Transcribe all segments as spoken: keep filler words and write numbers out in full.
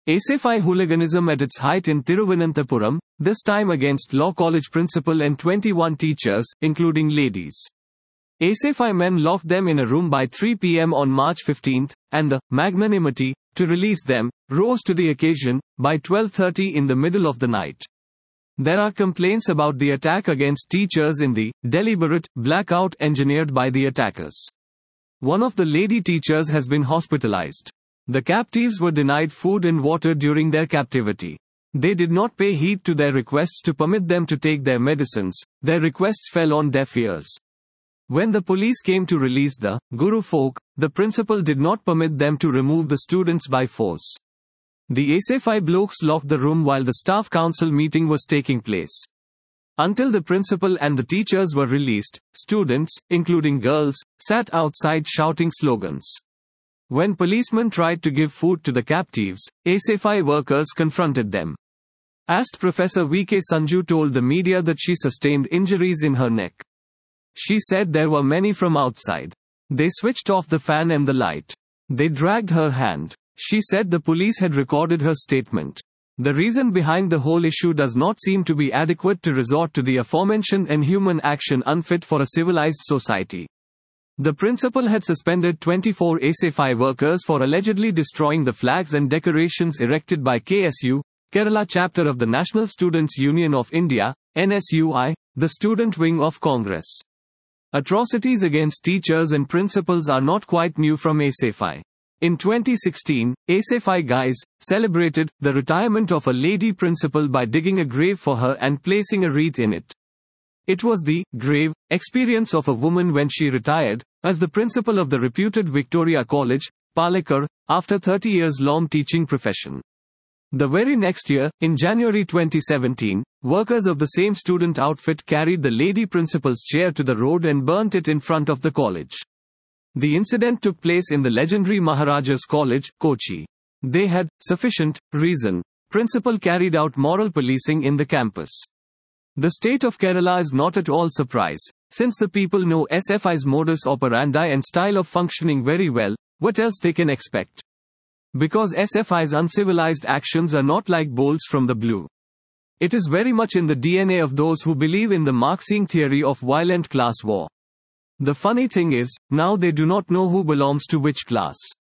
S F I hooliganism at its height in Thiruvananthapuram, this time against Law College principal and twenty-one teachers, including ladies. S F I men locked them in a room by three p m on March fifteenth, and the magnanimity to release them rose to the occasion by twelve thirty in the middle of the night. There are complaints about the attack against teachers in the deliberate blackout engineered by the attackers. One of the lady teachers has been hospitalized. The captives were denied food and water during their captivity. They did not pay heed to their requests to permit them to take their medicines. Their requests fell on deaf ears. When the police came to release the Guru folk, the principal did not permit them to remove the students by force. The S F I blokes locked the room while the staff council meeting was taking place. Until the principal and the teachers were released, students, including girls, sat outside shouting slogans. When policemen tried to give food to the captives, S F I workers confronted them. Asked Professor V K Sanju told the media that she sustained injuries in her neck. She said there were many from outside. They switched off the fan and the light. They dragged her hand. She said the police had recorded her statement. The reason behind the whole issue does not seem to be adequate to resort to the aforementioned inhuman action unfit for a civilized society. The principal had suspended twenty-four S F I workers for allegedly destroying the flags and decorations erected by K S U, Kerala chapter of the National Students' Union of India, N S U I, the student wing of Congress. Atrocities against teachers and principals are not quite new from S F I. In twenty sixteen, S F I guys celebrated the retirement of a lady principal by digging a grave for her and placing a wreath in it. It was the grave experience of a woman when she retired as the principal of the reputed Victoria College, Palakkad, after thirty years long teaching profession. The very next year, in January twenty seventeen, workers of the same student outfit carried the lady principal's chair to the road and burnt it in front of the college. The incident took place in the legendary Maharajas College, Kochi. They had sufficient reason. Principal carried out moral policing in the campus. The state of Kerala is not at all surprised, since the people know S F I's modus operandi and style of functioning very well. What else they can expect? Because S F I's uncivilized actions are not like bolts from the blue. It is very much in the D N A of those who believe in the Marxian theory of violent class war. The funny thing is, now they do not know who belongs to which class.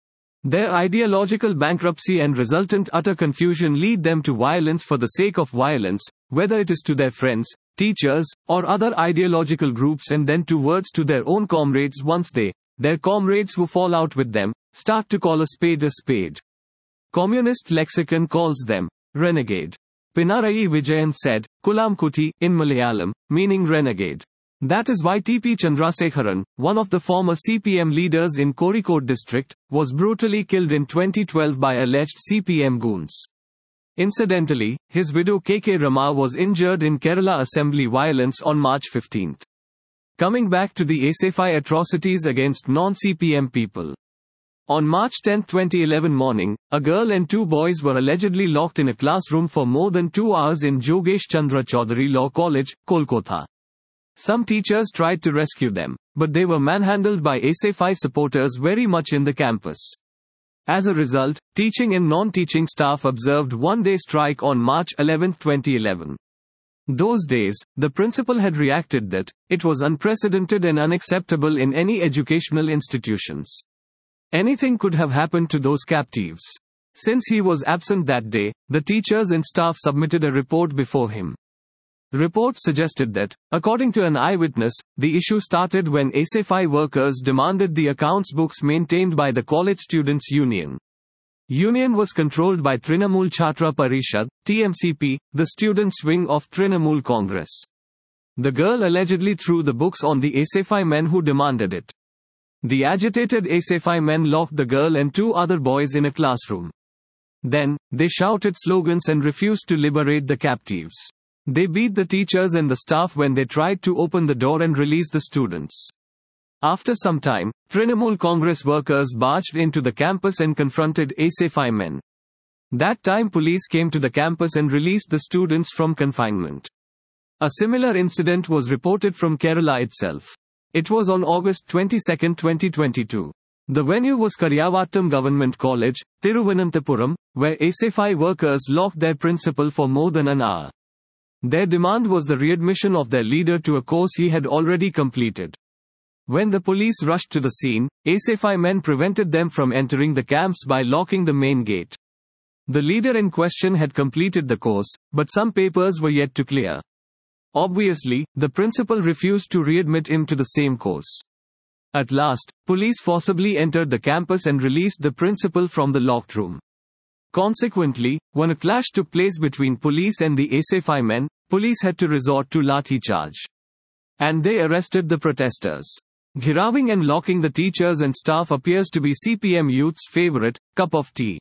Their ideological bankruptcy and resultant utter confusion lead them to violence for the sake of violence, whether it is to their friends, teachers, or other ideological groups, and then to words to their own comrades once they, their comrades who fall out with them, start to call a spade a spade. Communist lexicon calls them renegade. Pinarayi Vijayan said, Kulam Kuti, in Malayalam, meaning renegade. That is why T P Chandrasekharan, one of the former C P M leaders in Kozhikode district, was brutally killed in twenty twelve by alleged C P M goons. Incidentally, his widow K K Rama was injured in Kerala Assembly violence on March fifteenth. Coming back to the S F I atrocities against non-C P M people. On March tenth twenty eleven morning, a girl and two boys were allegedly locked in a classroom for more than two hours in Jogesh Chandra Chaudhary Law College, Kolkata. Some teachers tried to rescue them, but they were manhandled by S F I supporters very much in the campus. As a result, teaching and non-teaching staff observed one-day strike on March eleventh twenty eleven. Those days, the principal had reacted that it was unprecedented and unacceptable in any educational institutions. Anything could have happened to those captives. Since he was absent that day, the teachers and staff submitted a report before him. Reports suggested that, according to an eyewitness, the issue started when S F I workers demanded the accounts books maintained by the College Students' Union. Union was controlled by Trinamool Chhatra Parishad, T M C P, the students' wing of Trinamool Congress. The girl allegedly threw the books on the S F I men who demanded it. The agitated S F I men locked the girl and two other boys in a classroom. Then, they shouted slogans and refused to liberate the captives. They beat the teachers and the staff when they tried to open the door and release the students. After some time, Trinamool Congress workers barged into the campus and confronted S F I men. That time police came to the campus and released the students from confinement. A similar incident was reported from Kerala itself. It was on August twenty-second twenty twenty-two. The venue was Karyavattam Government College, Thiruvananthapuram, where A S E F I workers locked their principal for more than an hour. Their demand was the readmission of their leader to a course he had already completed. When the police rushed to the scene, A S E F I men prevented them from entering the camps by locking the main gate. The leader in question had completed the course, but some papers were yet to clear. Obviously, the principal refused to readmit him to the same course. At last, police forcibly entered the campus and released the principal from the locked room. Consequently, when a clash took place between police and the A S E F I men, police had to resort to lathi charge. And they arrested the protesters. Ghiraving and locking the teachers and staff appears to be C P M youth's favorite cup of tea.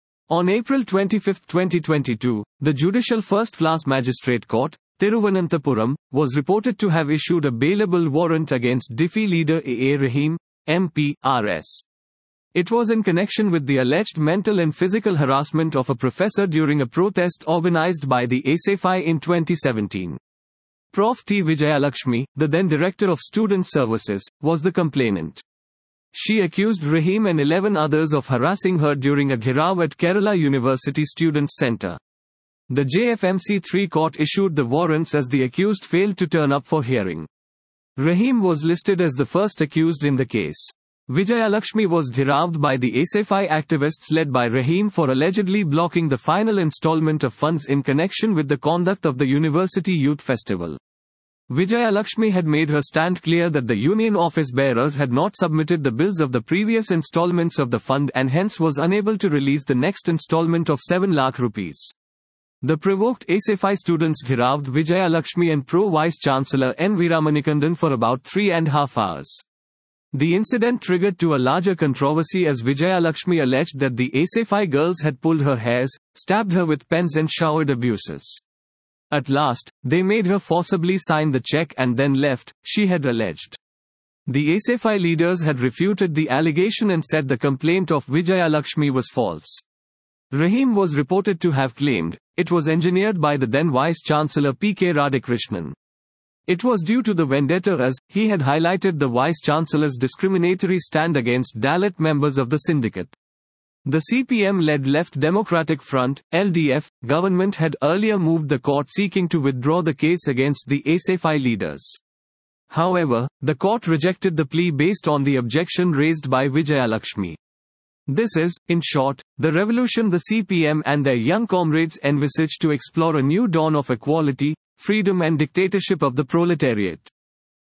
On April twenty-fifth, twenty twenty-two, the Judicial First Class Magistrate Court, Thiruvananthapuram, was reported to have issued a bailable warrant against D F I leader A A Rahim, M P, R S. It was in connection with the alleged mental and physical harassment of a professor during a protest organized by the A S E F I in twenty seventeen. Professor T. Vijayalakshmi, the then Director of Student Services, was the complainant. She accused Rahim and eleven others of harassing her during a ghirav at Kerala University Students' Centre. The J F M C three court issued the warrants as the accused failed to turn up for hearing. Rahim was listed as the first accused in the case. Vijayalakshmi was dhiraved by the A S E F I activists led by Rahim for allegedly blocking the final installment of funds in connection with the conduct of the University Youth Festival. Vijayalakshmi had made her stand clear that the union office bearers had not submitted the bills of the previous installments of the fund and hence was unable to release the next installment of seven lakh rupees. The provoked A S E F I students dhiraved Vijayalakshmi and Pro-Vice Chancellor N. Veeramanikandan for about three and a half hours. The incident triggered to a larger controversy as Vijayalakshmi alleged that the A S E F I girls had pulled her hairs, stabbed her with pens and showered abuses. At last, they made her forcibly sign the check and then left, she had alleged. The A S E F I leaders had refuted the allegation and said the complaint of Vijayalakshmi was false. Rahim was reported to have claimed, it was engineered by the then Vice-Chancellor P K Radhakrishnan. It was due to the vendetta as he had highlighted the Vice-Chancellor's discriminatory stand against Dalit members of the syndicate. The C P M-led Left Democratic Front, L D F, government had earlier moved the court seeking to withdraw the case against the A S E F I leaders. However, the court rejected the plea based on the objection raised by Vijayalakshmi. This is, in short, the revolution the C P M and their young comrades envisage to explore a new dawn of equality, freedom and dictatorship of the proletariat.